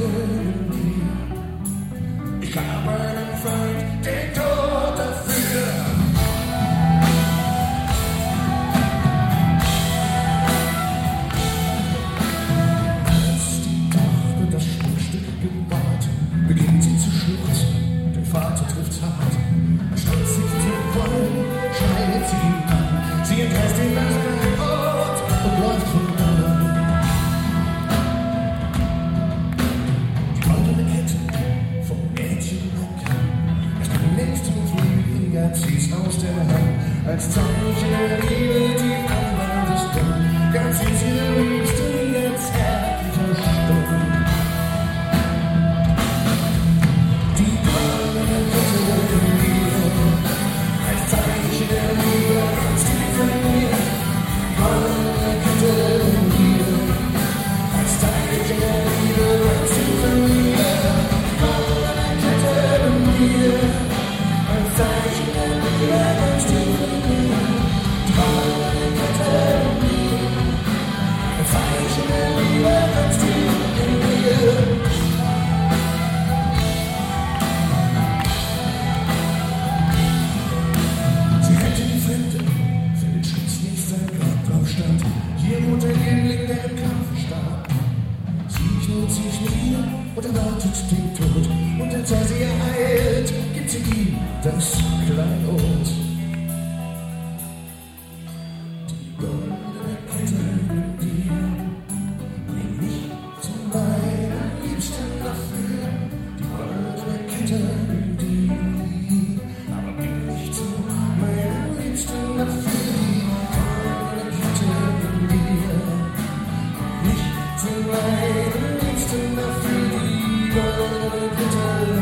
Kette in dir. Ich hab einen Feind, den Tod dafür. Als die Tochter das Schmuckstück gebaut, beginnt sie zu schluchzen, den Vater trifft's hart. Statt sich zu freuen, schreit sie ihn an. Sie entreißt ihn nach einem Ort und läuft vorbei. Die goldene Kette vom Mädchen weg. Es kann längst im Frühling, ja, zieht's aus der Hand. Als Zeichen der Liebe, die Anwalt ist dumm. Ganz sie ihre Liebste jetzt zärtlicher Sturm. Die goldene Kette in mir, als Zeichen der Liebe, ganz tief in mir. Die goldene Kette in mir, als Zeichen der Liebe, ganz tief in mir. Die goldene Kette in mir, als Zeichen der Liebe, ganz tief in mir. Die goldene Kette in mir, als Zeichen der Liebe, ganz tief in mir. Sie hätte die Fremde für den Schutz nicht sein Grab drauf stand. Hier wohnt ein Jüngling, der im Kampf starb. Sie knurrt sich nieder und erwartet den Tod. Und als er sie ereilt, gibt sie ihm das Kleinod. Die goldene Kette in dir, bring mich zu meiner Liebsten dafür. Die goldene Kette in dir, aber bring mich zu meiner Liebsten dafür. Die goldene Kette in dir, nicht zu meiner Liebsten dafür. Die goldene Kette